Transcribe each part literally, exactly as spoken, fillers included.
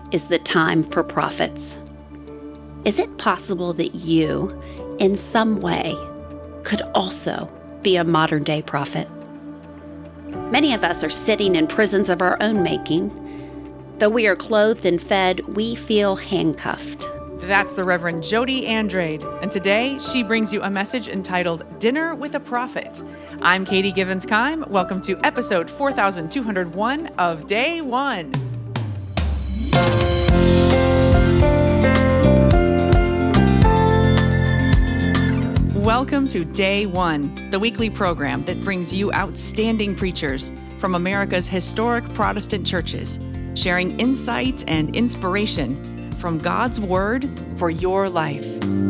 is the time for prophets. Is it possible that you, in some way, could also be a modern-day prophet? Many of us are sitting in prisons of our own making. Though we are clothed and fed, we feel handcuffed. That's the Reverend Jody Andrade, and today she brings you a message entitled Dinner with a Prophet. I'm Katie Givens-Keim. Welcome to episode four thousand two hundred one of Day One. Welcome to Day One, the weekly program that brings you outstanding preachers from America's historic Protestant churches, sharing insight and inspiration from God's Word for your life.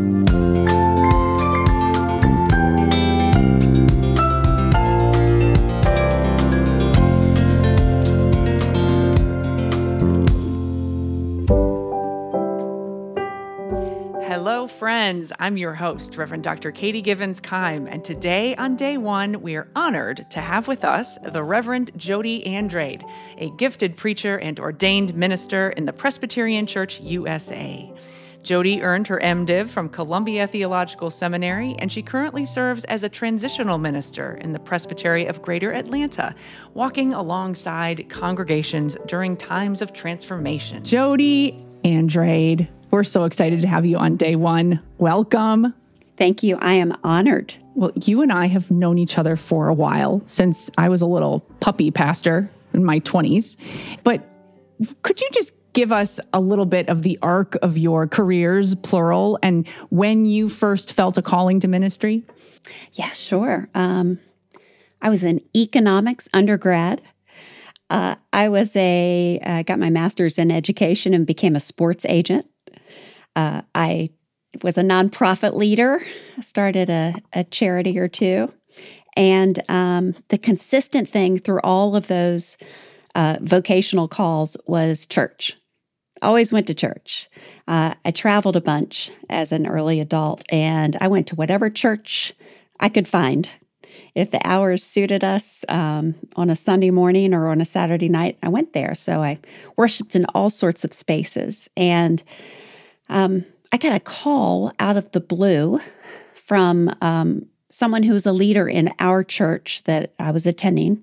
Hello, friends. I'm your host, Reverend Doctor Katie Givens-Keim, and today on Day One, we are honored to have with us the Reverend Jody Andrade, a gifted preacher and ordained minister in the Presbyterian Church U S A. Jody earned her MDiv from Columbia Theological Seminary, and she currently serves as a transitional minister in the Presbytery of Greater Atlanta, walking alongside congregations during times of transformation. Jody Andrade, we're so excited to have you on Day One. Welcome. Thank you. I am honored. Well, you and I have known each other for a while, since I was a little puppy pastor in my twenties. But could you just give us a little bit of the arc of your careers, plural, and when you first felt a calling to ministry? Yeah, sure. Um, I was an economics undergrad. Uh, I was a uh, got my master's in education and became a sports agent. Uh, I was a nonprofit leader, started a, a charity or two. And um, the consistent thing through all of those uh, vocational calls was church. Always went to church. Uh, I traveled a bunch as an early adult, and I went to whatever church I could find. If the hours suited us um, on a Sunday morning or on a Saturday night, I went there. So I worshiped in all sorts of spaces. And Um, I got a call out of the blue from um, someone who was a leader in our church that I was attending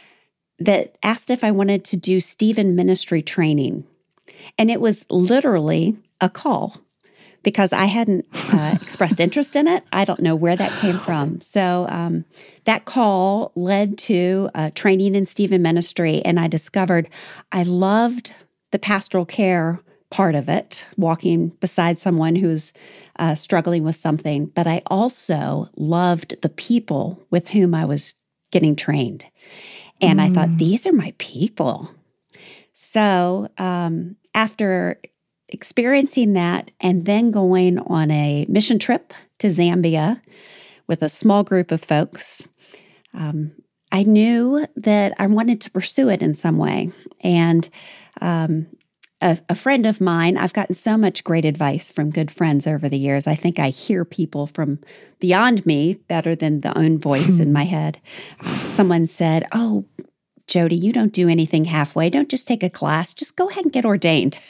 that asked if I wanted to do Stephen ministry training. And it was literally a call because I hadn't uh, expressed interest in it. I don't know where that came from. So um, that call led to uh, training in Stephen ministry, and I discovered I loved the pastoral care part of it, walking beside someone who's uh, struggling with something. But I also loved the people with whom I was getting trained. And mm. I thought, these are my people. So um, after experiencing that and then going on a mission trip to Zambia with a small group of folks, um, I knew that I wanted to pursue it in some way. And um A, a friend of mine, I've gotten so much great advice from good friends over the years. I think I hear people from beyond me better than the own voice in my head. Uh, someone said, oh, Jody, you don't do anything halfway. Don't just take a class. Just go ahead and get ordained.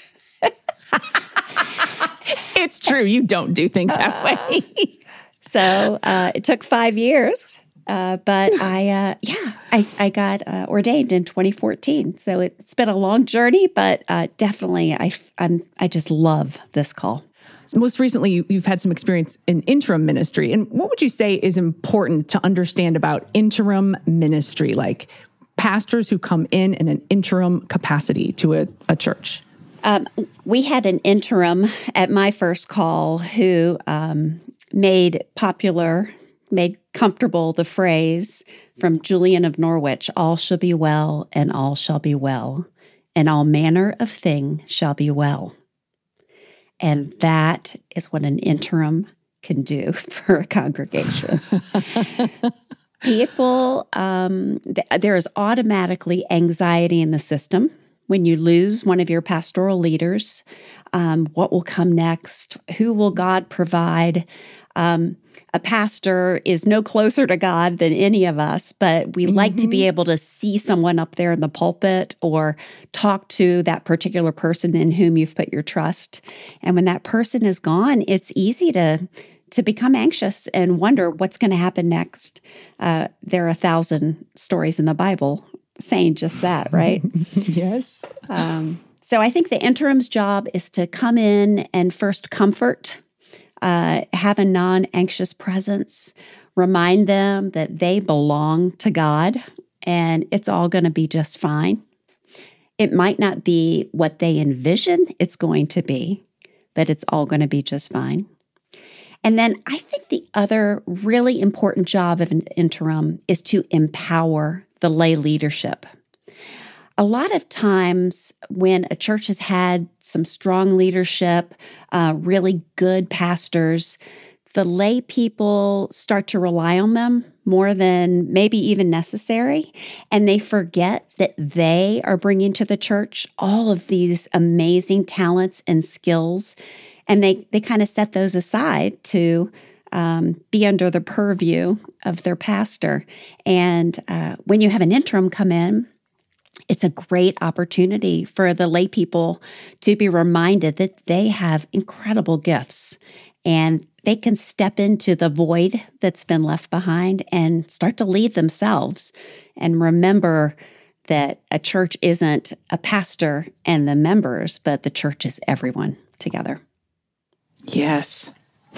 It's true. You don't do things halfway. Uh, so uh, it took five years. Uh, but I, uh, yeah, I, I got uh, ordained in twenty fourteen. So it's been a long journey, but uh, definitely I, I'm, I just love this call. So most recently, you, you've had some experience in interim ministry. And what would you say is important to understand about interim ministry, like pastors who come in in an interim capacity to a, a church? Um, we had an interim at my first call who um, made popular made comfortable the phrase from Julian of Norwich, all shall be well, and all shall be well, and all manner of thing shall be well. And that is what an interim can do for a congregation. People, um, th- there is automatically anxiety in the system when you lose one of your pastoral leaders. Um, what will come next? Who will God provide? Um, a pastor is no closer to God than any of us, but we mm-hmm. like to be able to see someone up there in the pulpit or talk to that particular person in whom you've put your trust. And when that person is gone, it's easy to to become anxious and wonder what's going to happen next. Uh, there are a thousand stories in the Bible saying just that, right? Yes. Um, so I think the interim's job is to come in and first comfort, uh, have a non-anxious presence, remind them that they belong to God and it's all going to be just fine. It might not be what they envision it's going to be, but it's all going to be just fine. And then I think the other really important job of an interim is to empower the lay leadership. A lot of times when a church has had some strong leadership, uh, really good pastors, the lay people start to rely on them more than maybe even necessary, and they forget that they are bringing to the church all of these amazing talents and skills, and they, they kind of set those aside to um, be under the purview of their pastor. And uh, when you have an interim come in, it's a great opportunity for the lay people to be reminded that they have incredible gifts and they can step into the void that's been left behind and start to lead themselves and remember that a church isn't a pastor and the members, but the church is everyone together. Yes.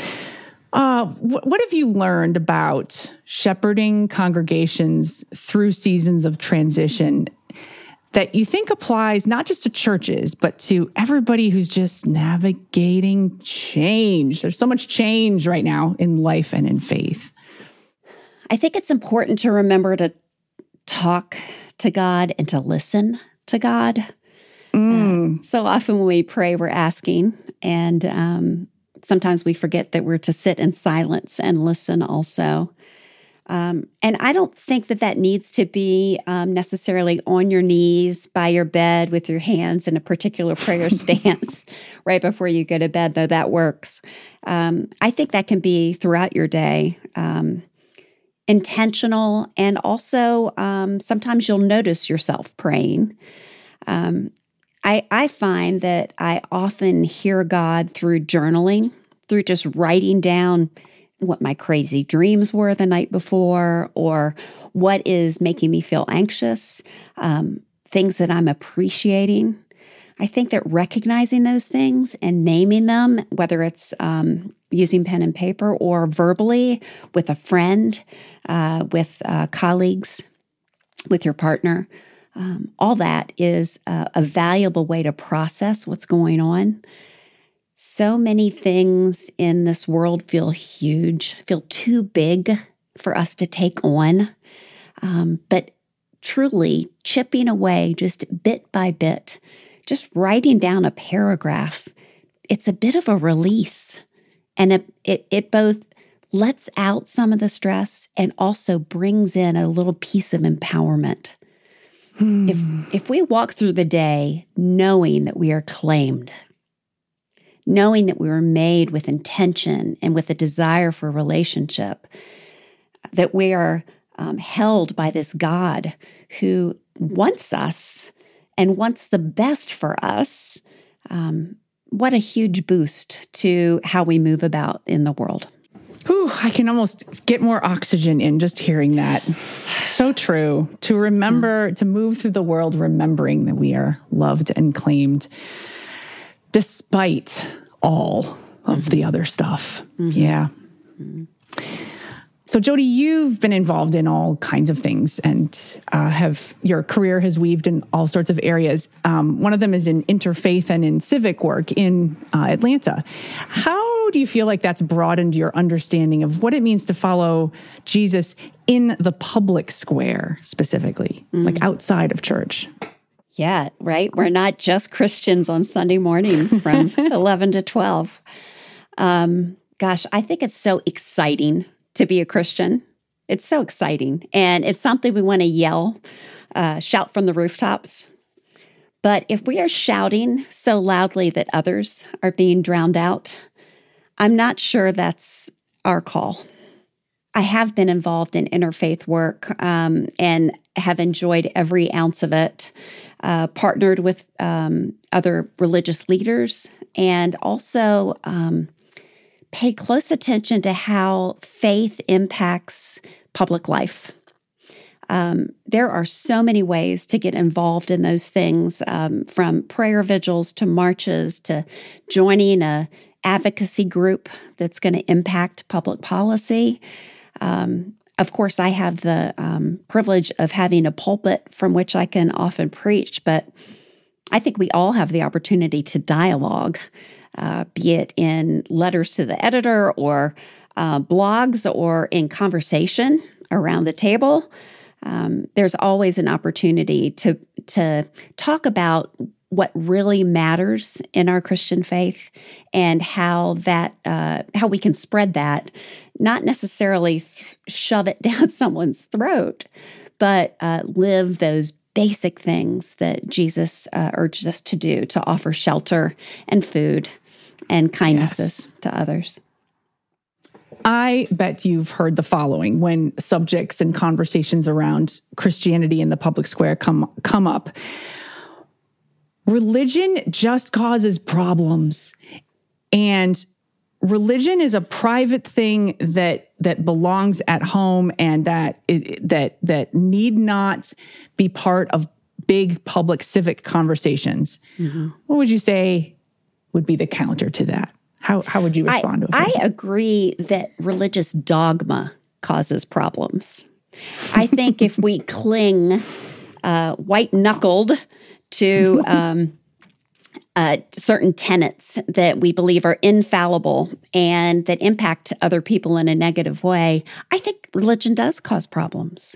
Uh, wh- what have you learned about shepherding congregations through seasons of transition that you think applies not just to churches, but to everybody who's just navigating change? There's so much change right now in life and in faith. I think it's important to remember to talk to God and to listen to God. Mm. Uh, so often when we pray, we're asking, and um, sometimes we forget that we're to sit in silence and listen also. Um, and I don't think that that needs to be um, necessarily on your knees by your bed with your hands in a particular prayer stance right before you go to bed, though that works. Um, I think that can be throughout your day, um, intentional, and also um, sometimes you'll notice yourself praying. Um, I, I find that I often hear God through journaling, through just writing down what my crazy dreams were the night before, or what is making me feel anxious, um, things that I'm appreciating. I think that recognizing those things and naming them, whether it's um, using pen and paper or verbally with a friend, uh, with uh, colleagues, with your partner, um, all that is a, a valuable way to process what's going on. So many things in this world feel huge, feel too big for us to take on. Um, but truly chipping away just bit by bit, just writing down a paragraph, it's a bit of a release. And it, it, it both lets out some of the stress and also brings in a little piece of empowerment. Hmm. If, if we walk through the day knowing that we are claimed, knowing that we were made with intention and with a desire for relationship, that we are um, held by this God who wants us and wants the best for us, um, what a huge boost to how we move about in the world. Ooh, I can almost get more oxygen in just hearing that. So true. To remember, mm. to move through the world remembering that we are loved and claimed, despite all of mm-hmm. the other stuff. Mm-hmm. Yeah. Mm-hmm. So Jody, you've been involved in all kinds of things and uh, have your career has weaved in all sorts of areas. Um, one of them is in interfaith and in civic work in uh, Atlanta. How do you feel like that's broadened your understanding of what it means to follow Jesus in the public square specifically, mm-hmm. like outside of church? Yeah, right. We're not just Christians on Sunday mornings from eleven to twelve. Um, gosh, I think it's so exciting to be a Christian. It's so exciting. And it's something we want to yell, uh, shout from the rooftops. But if we are shouting so loudly that others are being drowned out, I'm not sure that's our call. I have been involved in interfaith work um, and have enjoyed every ounce of it, uh, partnered with um, other religious leaders, and also um, pay close attention to how faith impacts public life. Um, there are so many ways to get involved in those things, um, from prayer vigils to marches to joining a advocacy group that's going to impact public policy. Um, of course, I have the um, privilege of having a pulpit from which I can often preach, but I think we all have the opportunity to dialogue, uh, be it in letters to the editor or uh, blogs or in conversation around the table. Um, there's always an opportunity to to talk about what really matters in our Christian faith and how that uh, how we can spread that, not necessarily th- shove it down someone's throat, but uh, live those basic things that Jesus uh, urged us to do, to offer shelter and food and kindnesses yes. to others. I bet you've heard the following when subjects and conversations around Christianity in the public square come come up. Religion just causes problems, and religion is a private thing that that belongs at home, and that it, that that need not be part of big public civic conversations. Mm-hmm. What would you say would be the counter to that? How how would you respond I, to it? I agree that religious dogma causes problems. I think if we cling uh, white-knuckled to um, uh, certain tenets that we believe are infallible and that impact other people in a negative way, I think religion does cause problems.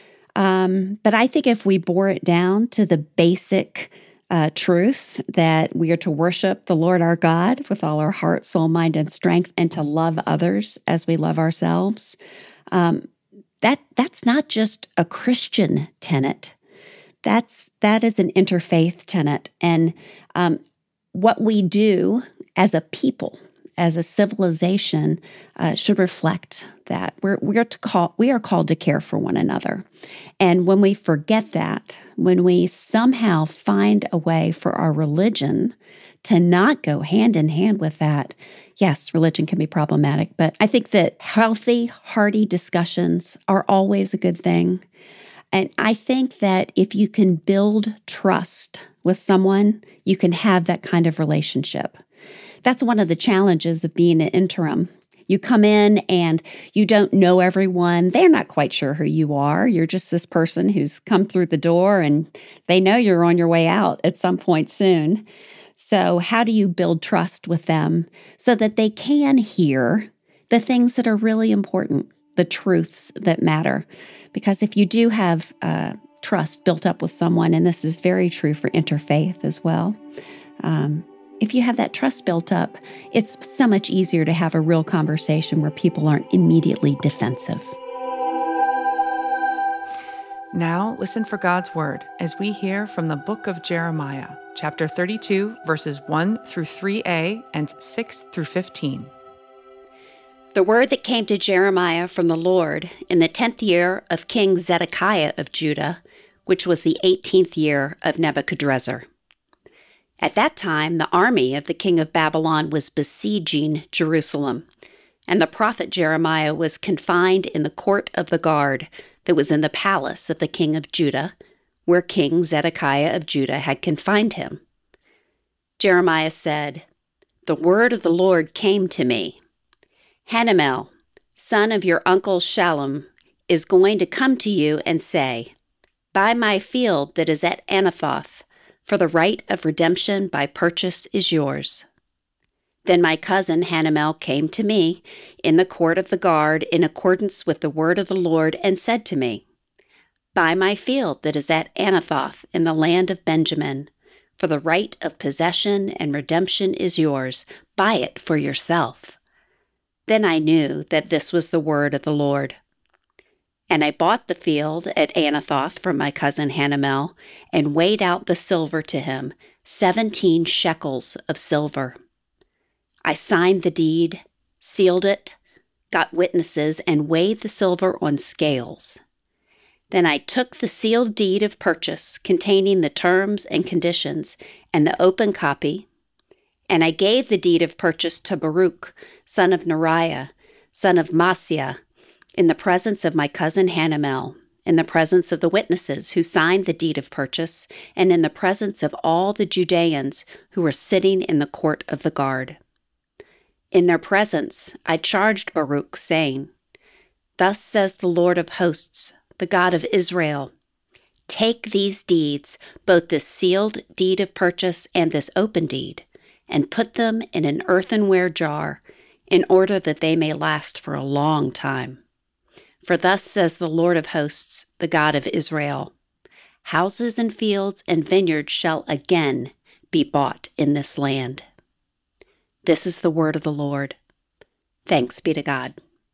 Um, but I think if we bore it down to the basic Uh, truth that we are to worship the Lord our God with all our heart, soul, mind, and strength, and to love others as we love ourselves. Um, that that's not just a Christian tenet. That's that is an interfaith tenet, and um, what we do as a people, as a civilization, uh, should reflect that. We're we're to call we are called to care for one another, and when we forget that, when we somehow find a way for our religion to not go hand in hand with that, yes, religion can be problematic. But I think that healthy, hearty discussions are always a good thing, and I think that if you can build trust with someone, you can have that kind of relationship. That's one of the challenges of being an interim. You come in and you don't know everyone. They're not quite sure who you are. You're just this person who's come through the door, and they know you're on your way out at some point soon. So how do you build trust with them so that they can hear the things that are really important, the truths that matter? Because if you do have uh, trust built up with someone, and this is very true for interfaith as well, um, if you have that trust built up, it's so much easier to have a real conversation where people aren't immediately defensive. Now listen for God's word as we hear from the book of Jeremiah, chapter thirty-two, verses one through three a and six through fifteen. The word that came to Jeremiah from the Lord in the tenth year of King Zedekiah of Judah, which was the eighteenth year of Nebuchadrezzar. At that time, the army of the king of Babylon was besieging Jerusalem, and the prophet Jeremiah was confined in the court of the guard that was in the palace of the king of Judah, where King Zedekiah of Judah had confined him. Jeremiah said, "The word of the Lord came to me. Hanamel, son of your uncle Shallum, is going to come to you and say, 'Buy my field that is at Anathoth, for the right of redemption by purchase is yours.' Then my cousin Hanamel came to me in the court of the guard in accordance with the word of the Lord and said to me, 'Buy my field that is at Anathoth in the land of Benjamin, for the right of possession and redemption is yours. Buy it for yourself.' Then I knew that this was the word of the Lord. And I bought the field at Anathoth from my cousin Hanamel and weighed out the silver to him, seventeen shekels of silver. I signed the deed, sealed it, got witnesses, and weighed the silver on scales. Then I took the sealed deed of purchase containing the terms and conditions and the open copy, and I gave the deed of purchase to Baruch, son of Neriah, son of Maaseiah, in the presence of my cousin Hanamel, in the presence of the witnesses who signed the deed of purchase, and in the presence of all the Judeans who were sitting in the court of the guard. In their presence I charged Baruch, saying, Thus says the Lord of hosts, the God of Israel, take these deeds, both this sealed deed of purchase and this open deed, and put them in an earthenware jar, in order that they may last for a long time. For thus says the Lord of hosts, the God of Israel, houses and fields and vineyards shall again be bought in this land. This is the word of the Lord. Thanks be to God.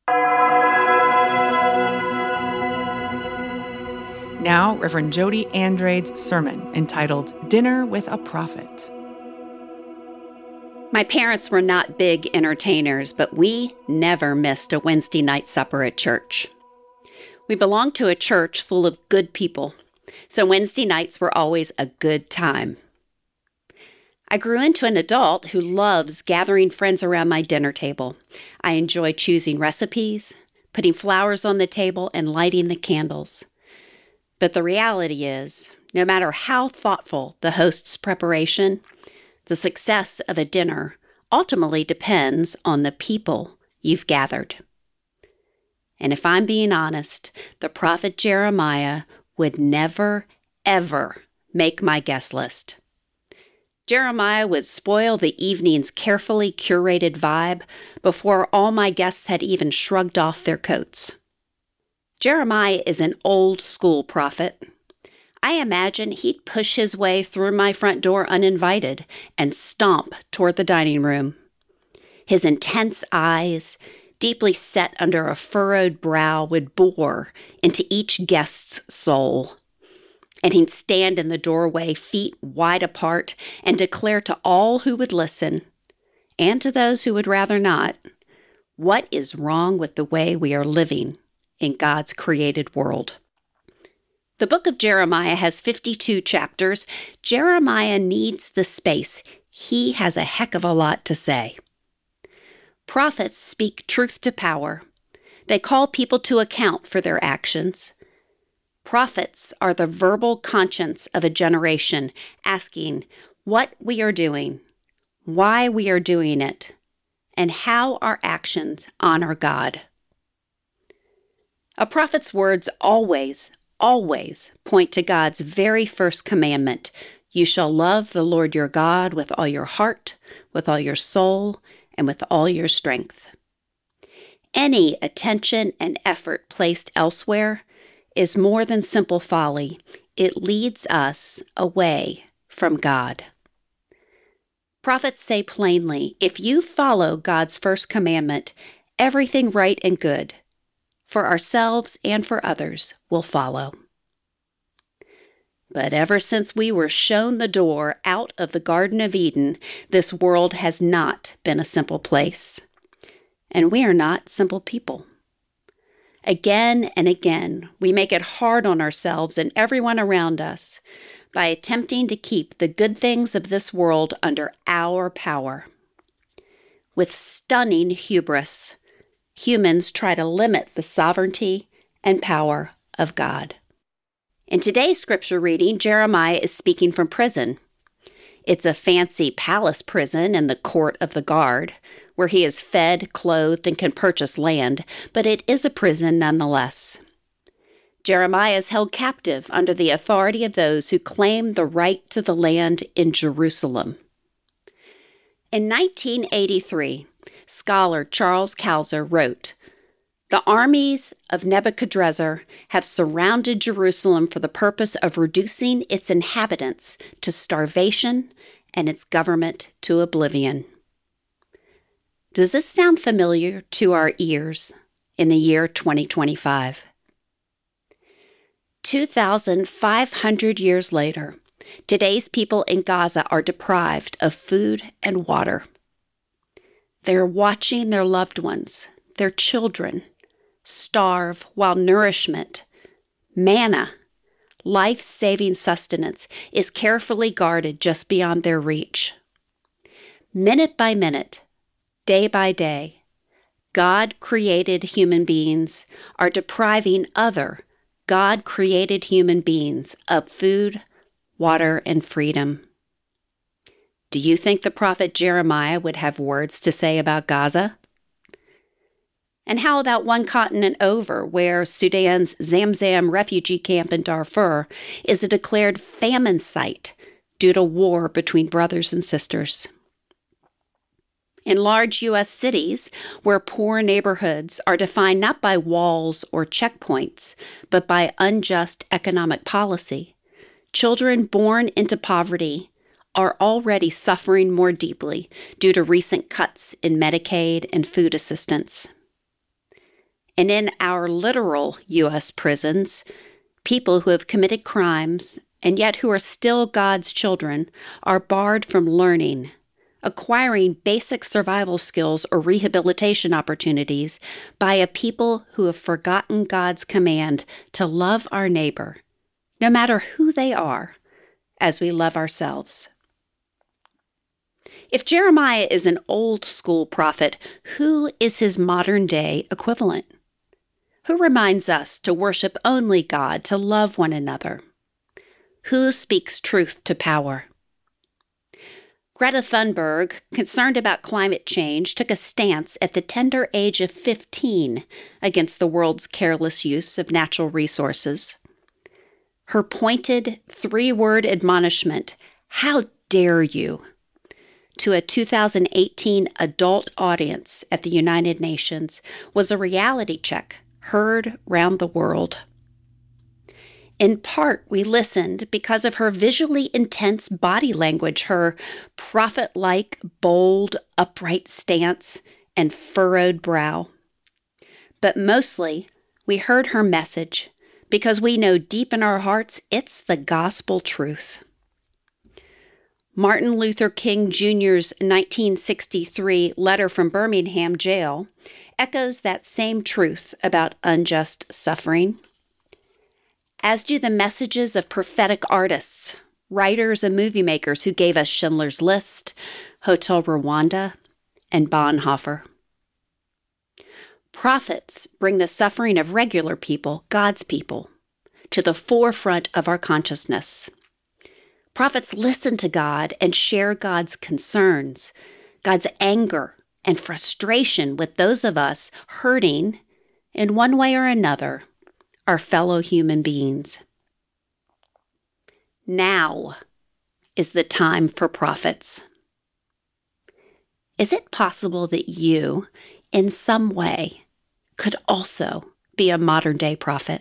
Now, Reverend Jody Andrade's sermon entitled Dinner with a Prophet. My parents were not big entertainers, but we never missed a Wednesday night supper at church. We belonged to a church full of good people, so Wednesday nights were always a good time. I grew into an adult who loves gathering friends around my dinner table. I enjoy choosing recipes, putting flowers on the table, and lighting the candles. But the reality is, no matter how thoughtful the host's preparation, the success of a dinner ultimately depends on the people you've gathered. And if I'm being honest, the prophet Jeremiah would never, ever make my guest list. Jeremiah would spoil the evening's carefully curated vibe before all my guests had even shrugged off their coats. Jeremiah is an old-school prophet. I imagine he'd push his way through my front door uninvited and stomp toward the dining room. His intense eyes, deeply set under a furrowed brow, would bore into each guest's soul. And he'd stand in the doorway, feet wide apart, and declare to all who would listen, and to those who would rather not, what is wrong with the way we are living in God's created world. The book of Jeremiah has fifty-two chapters. Jeremiah needs the space. He has a heck of a lot to say. Prophets speak truth to power. They call people to account for their actions. Prophets are the verbal conscience of a generation, asking what we are doing, why we are doing it, and how our actions honor God. A prophet's words always, always point to God's very first commandment. You shall love the Lord your God with all your heart, with all your soul, and with all your strength. Any attention and effort placed elsewhere is more than simple folly. It leads us away from God. Prophets say plainly, if you follow God's first commandment, everything right and good, for ourselves and for others, will follow. But ever since we were shown the door out of the Garden of Eden, this world has not been a simple place. And we are not simple people. Again and again, we make it hard on ourselves and everyone around us by attempting to keep the good things of this world under our power. With stunning hubris, humans try to limit the sovereignty and power of God. In today's scripture reading, Jeremiah is speaking from prison. It's a fancy palace prison in the court of the guard, where he is fed, clothed, and can purchase land, but it is a prison nonetheless. Jeremiah is held captive under the authority of those who claim the right to the land in Jerusalem. In nineteen eighty-three, scholar Charles Kauser wrote, "The armies of Nebuchadnezzar have surrounded Jerusalem for the purpose of reducing its inhabitants to starvation and its government to oblivion." Does this sound familiar to our ears in the year twenty twenty-five? two thousand five hundred years later, today's people in Gaza are deprived of food and water. They're watching their loved ones, their children, starve while nourishment, manna, life-saving sustenance, is carefully guarded just beyond their reach. Minute by minute, day by day, God-created human beings are depriving other God-created human beings of food, water, and freedom. Do you think the prophet Jeremiah would have words to say about Gaza? And how about one continent over, where Sudan's Zamzam refugee camp in Darfur is a declared famine site due to war between brothers and sisters? In large U S cities, where poor neighborhoods are defined not by walls or checkpoints, but by unjust economic policy, children born into poverty are already suffering more deeply due to recent cuts in Medicaid and food assistance. And in our literal U S prisons, people who have committed crimes and yet who are still God's children are barred from learning, acquiring basic survival skills or rehabilitation opportunities by a people who have forgotten God's command to love our neighbor, no matter who they are, as we love ourselves. If Jeremiah is an old school prophet, who is his modern day equivalent? Who reminds us to worship only God, to love one another? Who speaks truth to power? Greta Thunberg, concerned about climate change, took a stance at the tender age of fifteen against the world's careless use of natural resources. Her pointed three-word admonishment, "How dare you?" to a two thousand eighteen adult audience at the United Nations was a reality check heard round the world. In part, we listened because of her visually intense body language, her prophet-like, bold, upright stance, and furrowed brow. But mostly, we heard her message because we know deep in our hearts it's the gospel truth. Martin Luther King Junior's nineteen sixty-three letter from Birmingham jail echoes that same truth about unjust suffering, as do the messages of prophetic artists, writers, and movie makers who gave us Schindler's List, Hotel Rwanda, and Bonhoeffer. Prophets bring the suffering of regular people, God's people, to the forefront of our consciousness. Prophets listen to God and share God's concerns, God's anger and frustration with those of us hurting, in one way or another, our fellow human beings. Now is the time for prophets. Is it possible that you, in some way, could also be a modern-day prophet?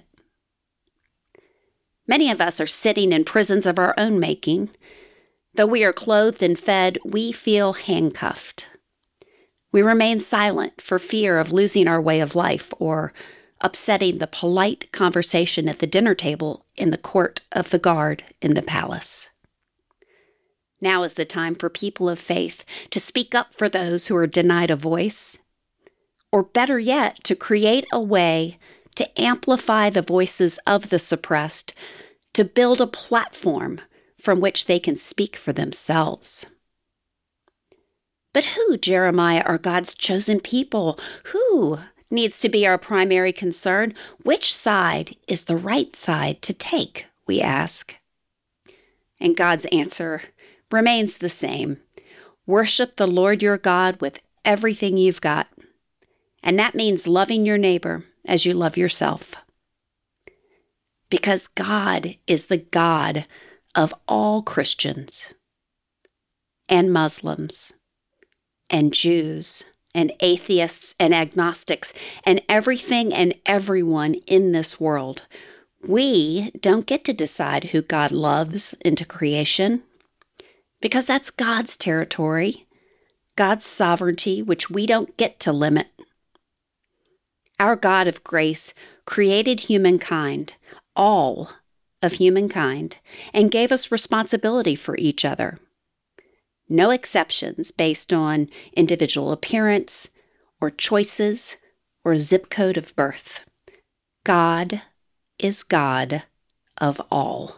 Many of us are sitting in prisons of our own making. Though we are clothed and fed, we feel handcuffed. We remain silent for fear of losing our way of life or upsetting the polite conversation at the dinner table in the court of the guard in the palace. Now is the time for people of faith to speak up for those who are denied a voice, or better yet, to create a way to amplify the voices of the suppressed, to build a platform from which they can speak for themselves. But who, Jeremiah, are God's chosen people? Who needs to be our primary concern? Which side is the right side to take, we ask? And God's answer remains the same. Worship the Lord your God with everything you've got. And that means loving your neighbor as you love yourself. Because God is the God of all Christians and Muslims and Jews and atheists and agnostics and everything and everyone in this world. We don't get to decide who God loves into creation, because that's God's territory, God's sovereignty, which we don't get to limit. Our God of grace created humankind, all of humankind and gave us responsibility for each other. No exceptions based on individual appearance or choices or zip code of birth. God is God of all.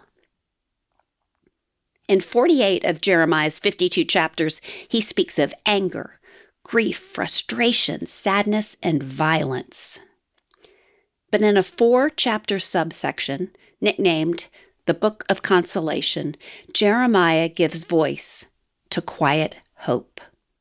In forty-eight of Jeremiah's fifty-two chapters, he speaks of anger, grief, frustration, sadness, and violence. But in a four-chapter subsection, nicknamed the Book of Consolation, Jeremiah gives voice to quiet hope.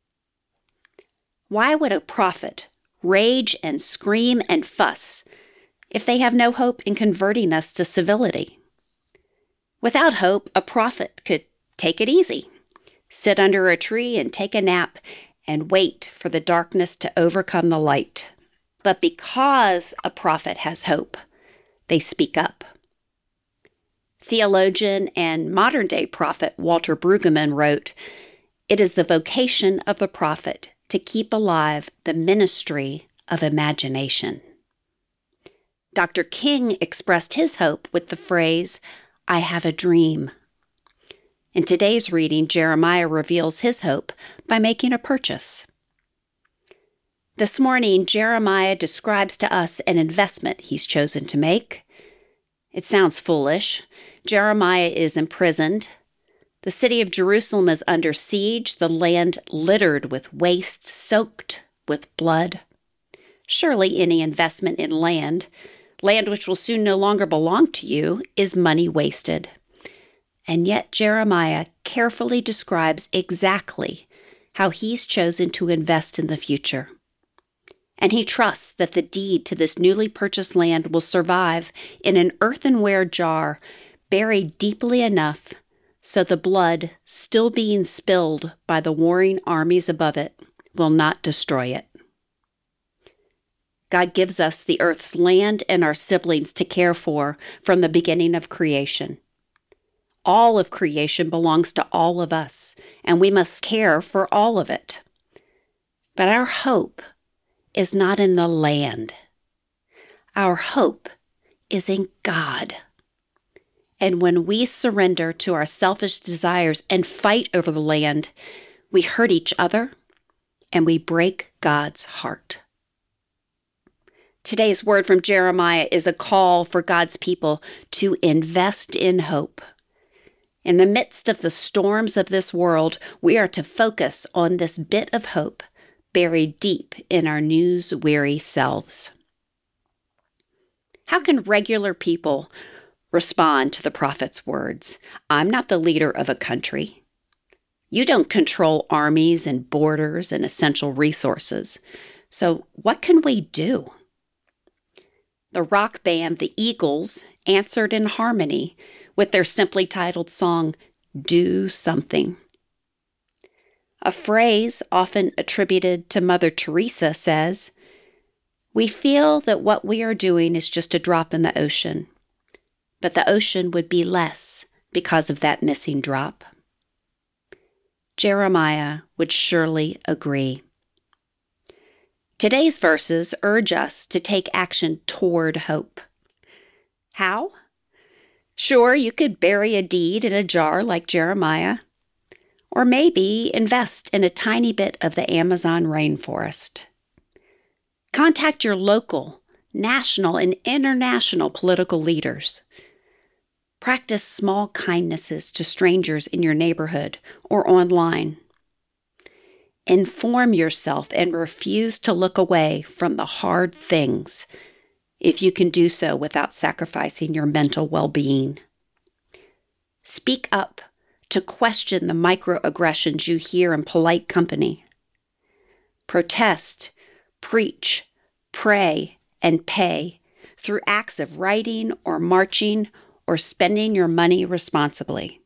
Why would a prophet rage and scream and fuss if they have no hope in converting us to civility? Without hope, a prophet could take it easy, sit under a tree and take a nap and wait for the darkness to overcome the light. But because a prophet has hope, they speak up. Theologian and modern-day prophet Walter Brueggemann wrote, "It is the vocation of the prophet to keep alive the ministry of imagination." Doctor King expressed his hope with the phrase, "I have a dream." In today's reading, Jeremiah reveals his hope by making a purchase. This morning, Jeremiah describes to us an investment he's chosen to make. It sounds foolish. Jeremiah is imprisoned. The city of Jerusalem is under siege, the land littered with waste, soaked with blood. Surely any investment in land, land which will soon no longer belong to you, is money wasted. And yet Jeremiah carefully describes exactly how he's chosen to invest in the future. And he trusts that the deed to this newly purchased land will survive in an earthenware jar buried deeply enough so the blood still being spilled by the warring armies above it will not destroy it. God gives us the earth's land and our siblings to care for from the beginning of creation. All of creation belongs to all of us, and we must care for all of it. But our hope is not in the land. Our hope is in God. And when we surrender to our selfish desires and fight over the land, we hurt each other and we break God's heart. Today's word from Jeremiah is a call for God's people to invest in hope. In the midst of the storms of this world, we are to focus on this bit of hope buried deep in our news-weary selves. How can regular people respond to the prophet's words? I'm not the leader of a country. You don't control armies and borders and essential resources. So what can we do? The rock band The Eagles answered in harmony with their simply titled song, "Do Something." A phrase often attributed to Mother Teresa says, "We feel that what we are doing is just a drop in the ocean, but the ocean would be less because of that missing drop." Jeremiah would surely agree. Today's verses urge us to take action toward hope. How? Sure, you could bury a deed in a jar like Jeremiah, or maybe invest in a tiny bit of the Amazon rainforest. Contact your local, national, and international political leaders. Practice small kindnesses to strangers in your neighborhood or online. Inform yourself and refuse to look away from the hard things if you can do so without sacrificing your mental well-being. Speak up to question the microaggressions you hear in polite company. Protest, preach, pray, and pay through acts of writing or marching or spending your money responsibly.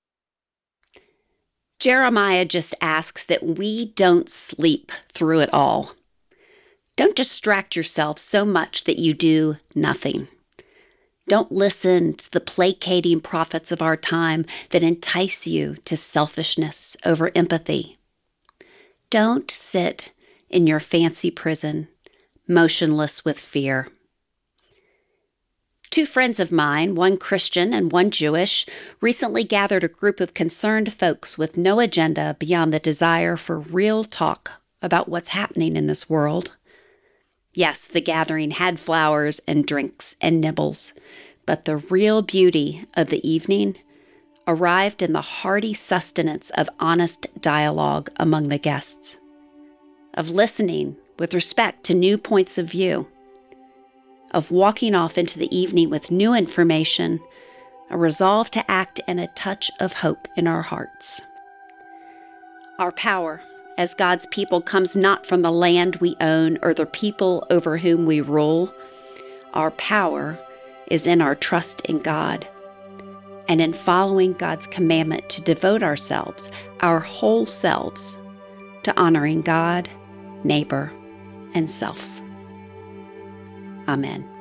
Jeremiah just asks that we don't sleep through it all. Don't distract yourself so much that you do nothing. Don't listen to the placating prophets of our time that entice you to selfishness over empathy. Don't sit in your fancy prison, motionless with fear. Two friends of mine, one Christian and one Jewish, recently gathered a group of concerned folks with no agenda beyond the desire for real talk about what's happening in this world. Yes, the gathering had flowers and drinks and nibbles, but the real beauty of the evening arrived in the hearty sustenance of honest dialogue among the guests, of listening with respect to new points of view, of walking off into the evening with new information, a resolve to act, and a touch of hope in our hearts. Our power as God's people comes not from the land we own or the people over whom we rule. Our power is in our trust in God and in following God's commandment to devote ourselves, our whole selves, to honoring God, neighbor, and self. Amen.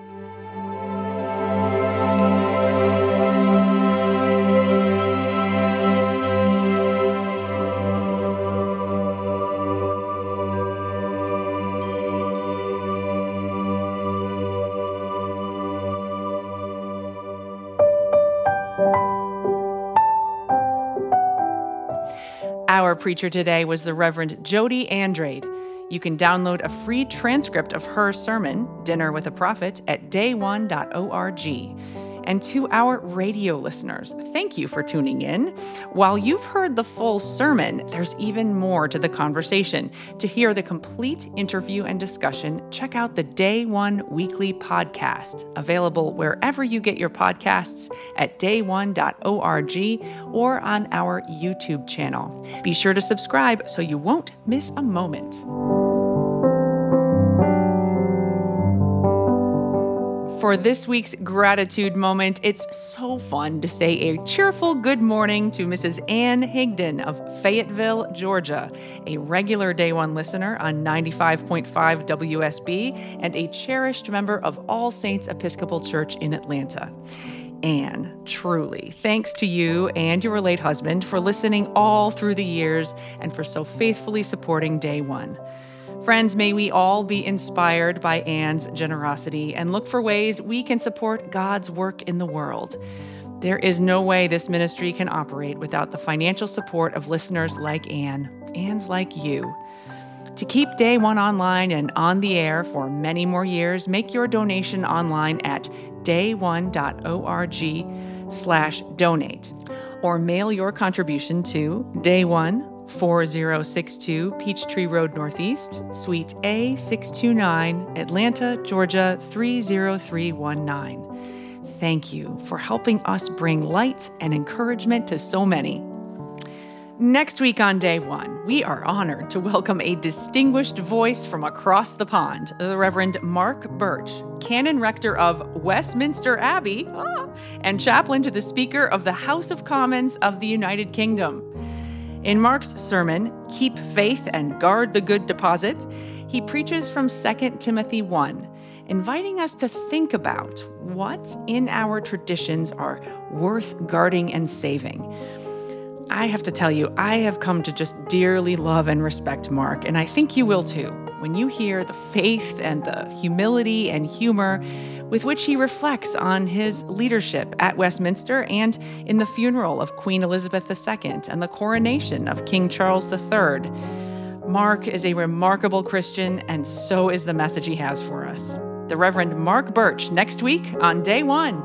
Our preacher today was the Reverend Jody Andrade. You can download a free transcript of her sermon, Dinner with a Prophet, at day one dot org. And to our radio listeners, thank you for tuning in. While you've heard the full sermon, there's even more to the conversation. To hear the complete interview and discussion, check out the Day One Weekly Podcast, available wherever you get your podcasts at day one dot org or on our YouTube channel. Be sure to subscribe so you won't miss a moment. For this week's gratitude moment, it's so fun to say a cheerful good morning to Missus Ann Higdon of Fayetteville, Georgia, a regular Day One listener on ninety-five point five W S B and a cherished member of All Saints Episcopal Church in Atlanta. Ann, truly, thanks to you and your late husband for listening all through the years and for so faithfully supporting Day One. Friends, may we all be inspired by Ann's generosity and look for ways we can support God's work in the world. There is no way this ministry can operate without the financial support of listeners like Ann and like you. To keep Day One online and on the air for many more years, make your donation online at day one dot org slash donate or mail your contribution to Day One, four oh six two Peachtree Road Northeast, Suite A six two nine, Atlanta, Georgia three oh three one nine. Thank you for helping us bring light and encouragement to so many. Next week on Day One, we are honored to welcome a distinguished voice from across the pond, the Reverend Mark Birch, Canon Rector of Westminster Abbey ah, and chaplain to the Speaker of the House of Commons of the United Kingdom. In Mark's sermon, Keep Faith and Guard the Good Deposit, he preaches from Second Timothy one, inviting us to think about what in our traditions are worth guarding and saving. I have to tell you, I have come to just dearly love and respect Mark, and I think you will too, when you hear the faith and the humility and humor with which he reflects on his leadership at Westminster and in the funeral of Queen Elizabeth the Second and the coronation of King Charles the Third. Mark is a remarkable Christian, and so is the message he has for us. The Reverend Mark Birch next week on Day One.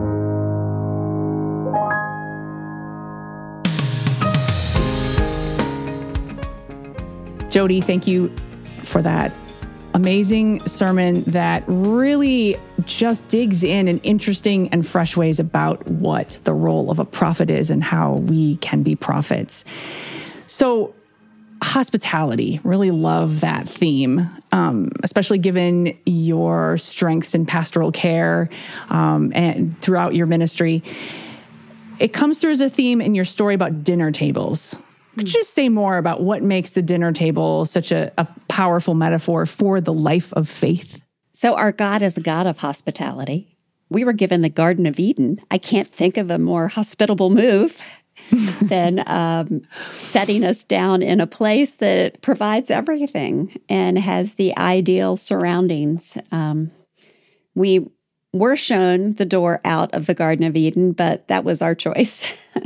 Jody, thank you for that amazing sermon that really just digs in in interesting and fresh ways about what the role of a prophet is and how we can be prophets. So, hospitality, really love that theme, um, especially given your strengths in pastoral care um, and throughout your ministry. It comes through as a theme in your story about dinner tables. Could you just say more about what makes the dinner table such a, a powerful metaphor for the life of faith? So our God is a God of hospitality. We were given the Garden of Eden. I can't think of a more hospitable move than um, setting us down in a place that provides everything and has the ideal surroundings. Um, we we're shown the door out of the Garden of Eden, but that was our choice.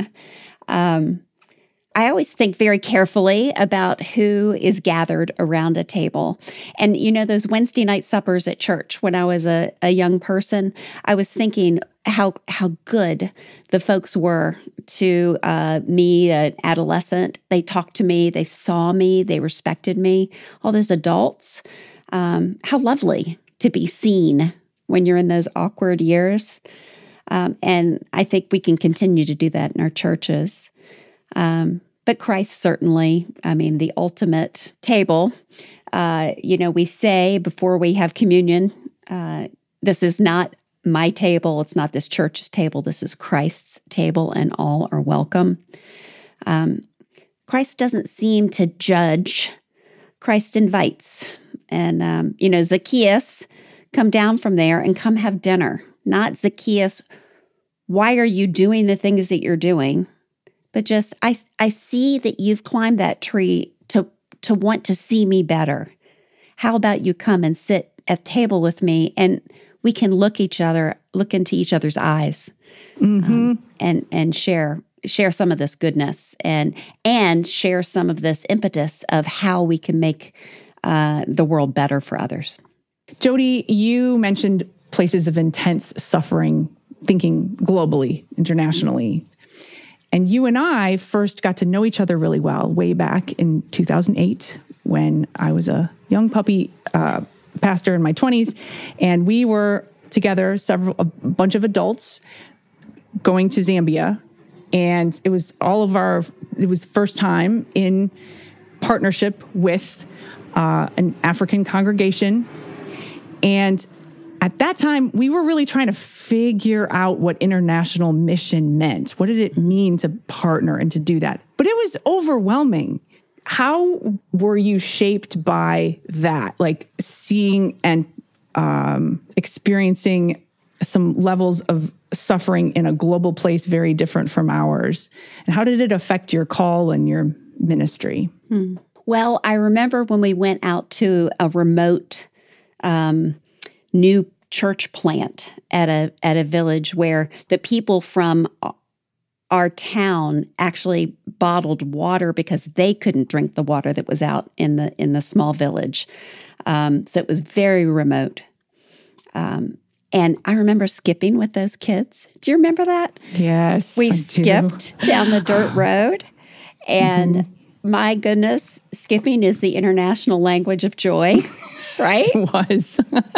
um, I always think very carefully about who is gathered around a table. And, you know, those Wednesday night suppers at church, when I was a, a young person, I was thinking how how good the folks were to uh, me, an adolescent. They talked to me, they saw me, they respected me. All those adults, um, how lovely to be seen when you're in those awkward years. Um, and I think we can continue to do that in our churches. Um, but Christ certainly, I mean, the ultimate table, uh, you know, we say before we have communion, uh, this is not my table. It's not this church's table. This is Christ's table, and all are welcome. Um, Christ doesn't seem to judge. Christ invites. And, um, you know, Zacchaeus, come down from there and come have dinner. Not Zacchaeus, why are you doing the things that you're doing? But just, I I see that you've climbed that tree to, to want to see me better. How about you come and sit at the table with me, and we can look each other, look into each other's eyes, mm-hmm. um, and and share share some of this goodness, and and share some of this impetus of how we can make uh, the world better for others. Jody, you mentioned places of intense suffering, thinking globally, internationally. And you and I first got to know each other really well way back in two thousand eight when I was a young puppy uh, pastor in my twenties. And we were together, several, a bunch of adults going to Zambia. And it was all of our, it was the first time in partnership with uh, an African congregation. And at that time, we were really trying to figure out what international mission meant. What did it mean to partner and to do that? But it was overwhelming. How were you shaped by that? Like seeing and um, experiencing some levels of suffering in a global place very different from ours. And how did it affect your call and your ministry? Hmm. Well, I remember when we went out to a remote um, new church plant at a at a village where the people from our town actually bottled water because they couldn't drink the water that was out in the in the small village. Um, so it was very remote. Um, and I remember skipping with those kids. Do you remember that? Yes, we I skipped do. down the dirt road, and mm-hmm. my goodness, skipping is the international language of joy, right? It was.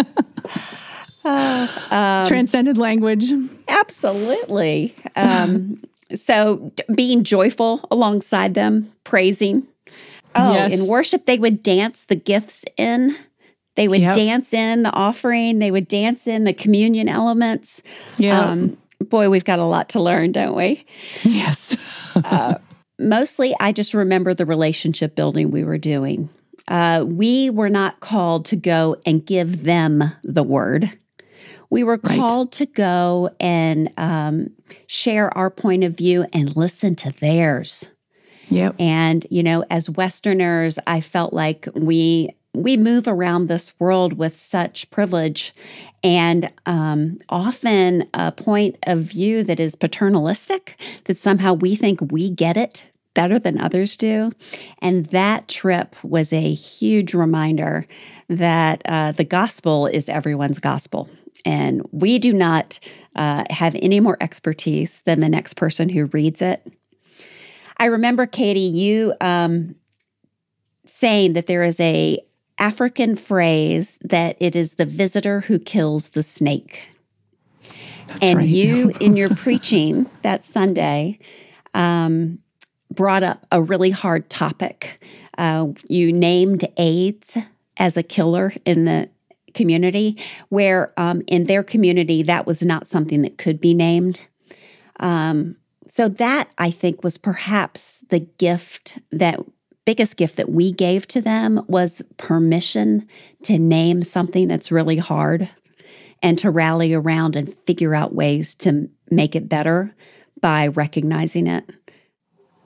Uh, um, Transcended language. Absolutely. Um, so d- being joyful alongside them, praising. Oh, yes. In worship, they would dance the gifts in. They would yep. dance in the offering. They would dance in the communion elements. Yeah. Um, boy, we've got a lot to learn, don't we? Yes. uh, mostly, I just remember the relationship building we were doing. Uh, we were not called to go and give them the word. We were called right. to go and um, share our point of view and listen to theirs. Yep. And, you know, as Westerners, I felt like we we move around this world with such privilege and um, often a point of view that is paternalistic, that somehow we think we get it better than others do. And that trip was a huge reminder that uh, the gospel is everyone's gospel. And we do not uh, have any more expertise than the next person who reads it. I remember, Katie, you um, saying that there is a African phrase that it is the visitor who kills the snake. That's and right. you, in your preaching that Sunday, um, brought up a really hard topic. Uh, you named AIDS as a killer in the community, where um, in their community, that was not something that could be named. Um, so that, I think, was perhaps the gift, that biggest gift that we gave to them, was permission to name something that's really hard and to rally around and figure out ways to make it better by recognizing it.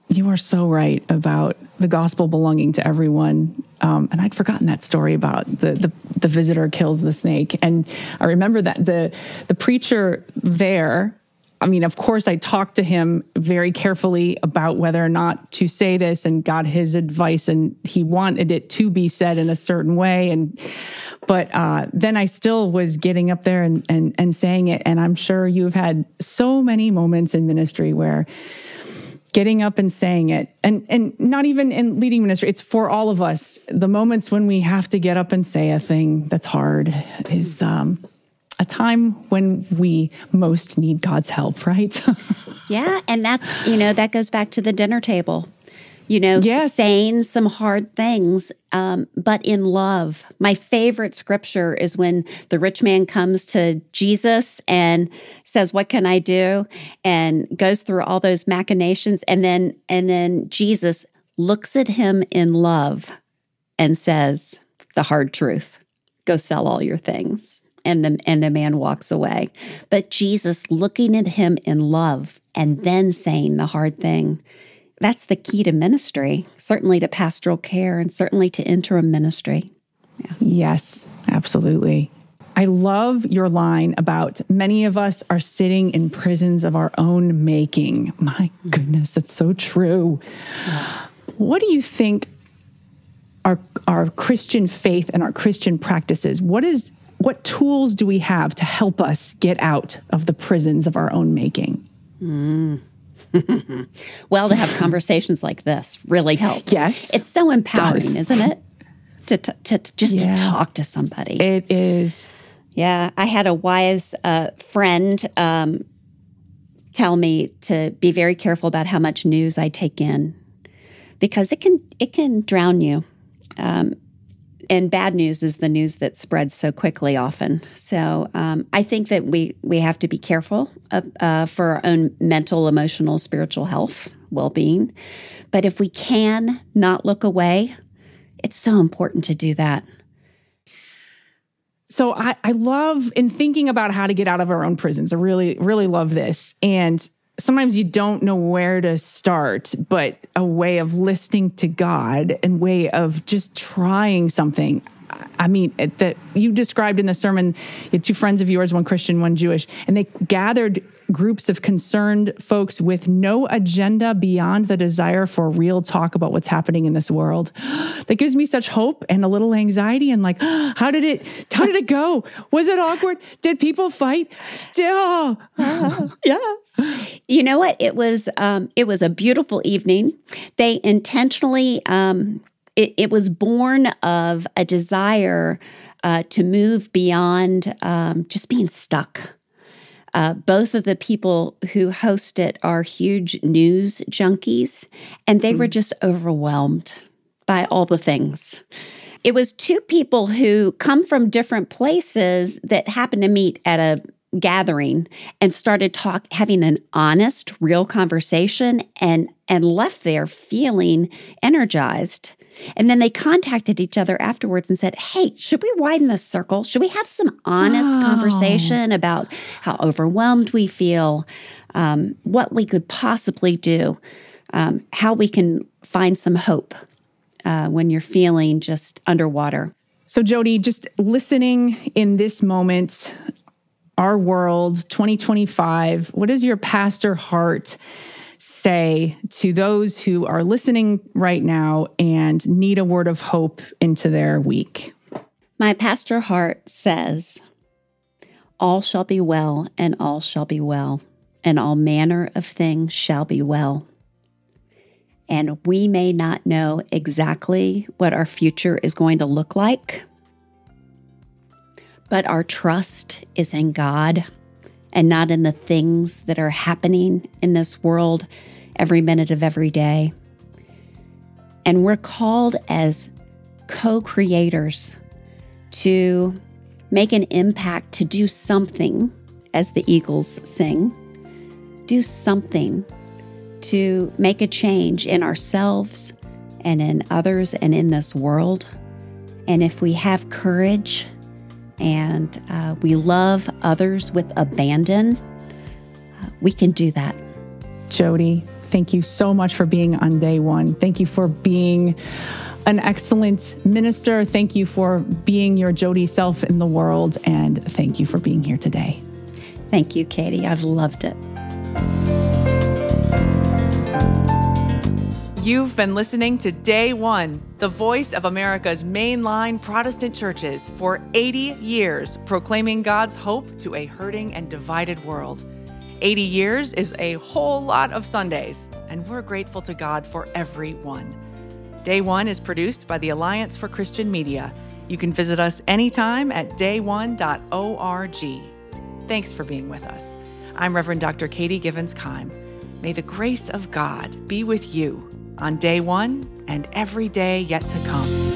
You are so right about the gospel belonging to everyone. Um, and I'd forgotten that story about the, the the visitor kills the snake. And I remember that the the preacher there, I mean, of course, I talked to him very carefully about whether or not to say this and got his advice, and he wanted it to be said in a certain way. And but uh, then I still was getting up there and, and and saying it. And I'm sure you've had so many moments in ministry where getting up and saying it, and and not even in leading ministry, it's for all of us. The moments when we have to get up and say a thing that's hard is um, a time when we most need God's help, right? Yeah, and that's, you know, that goes back to the dinner table. You know, yes. saying some hard things, um, but in love. My favorite scripture is when the rich man comes to Jesus and says, "What can I do?" and goes through all those machinations. And then, and then Jesus looks at him in love and says, the hard truth, go sell all your things. And the, and the man walks away. But Jesus looking at him in love and then saying the hard thing. That's the key to ministry, certainly to pastoral care and certainly to interim ministry. Yeah. Yes, absolutely. I love your line about many of us are sitting in prisons of our own making. My goodness, that's so true. What do you think our our Christian faith and our Christian practices, what is what tools do we have to help us get out of the prisons of our own making? Mm. Well, to have conversations like this really helps. Yes. It's so empowering, does. isn't it? To, to, to just yeah. to talk to somebody. It is. Yeah. I had a wise uh, friend um, tell me to be very careful about how much news I take in, because it can it can drown you. Um, and bad news is the news that spreads so quickly often. So um, I think that we we have to be careful uh, uh, for our own mental, emotional, spiritual health, well-being. But if we can not look away, it's so important to do that. So I, I love, in thinking about how to get out of our own prisons, I really, really love this. And sometimes you don't know where to start, but a way of listening to God and way of just trying something. I mean, that you described in the sermon, you had two friends of yours, one Christian, one Jewish, and they gathered groups of concerned folks with no agenda beyond the desire for real talk about what's happening in this world. That gives me such hope and a little anxiety, and like, how did it, how did it go? Was it awkward? Did people fight? Oh. uh, yes. You know what? It was, um, it was a beautiful evening. They intentionally, um, it, it was born of a desire uh, to move beyond um, just being stuck. Uh, both of the people who host it are huge news junkies, and they mm. were just overwhelmed by all the things. It was two people who come from different places that happened to meet at a gathering and started talk, having an honest, real conversation, and and left there feeling energized. And then they contacted each other afterwards and said, "Hey, should we widen the circle? Should we have some honest wow. conversation about how overwhelmed we feel, um, what we could possibly do, um, how we can find some hope uh, when you're feeling just underwater?" So Jody, just listening in this moment, our world, twenty twenty-five, what does your pastor heart say to those who are listening right now and need a word of hope into their week? My pastor heart says, "All shall be well, and all shall be well, and all manner of things shall be well." And we may not know exactly what our future is going to look like, but our trust is in God and not in the things that are happening in this world every minute of every day. And we're called as co-creators to make an impact, to do something, as the Eagles sing, do something to make a change in ourselves and in others and in this world. And if we have courage and uh, we love others with abandon, uh, we can do that. Jody, thank you so much for being on Day One. Thank you for being an excellent minister. Thank you for being your Jody self in the world. And thank you for being here today. Thank you, Katie. I've loved it. You've been listening to Day One, the voice of America's mainline Protestant churches for eighty years, proclaiming God's hope to a hurting and divided world. eighty years is a whole lot of Sundays, and we're grateful to God for every one. Day One is produced by the Alliance for Christian Media. You can visit us anytime at day one dot org. Thanks for being with us. I'm Reverend Doctor Katie Givens-Keim. May the grace of God be with you on Day One and every day yet to come.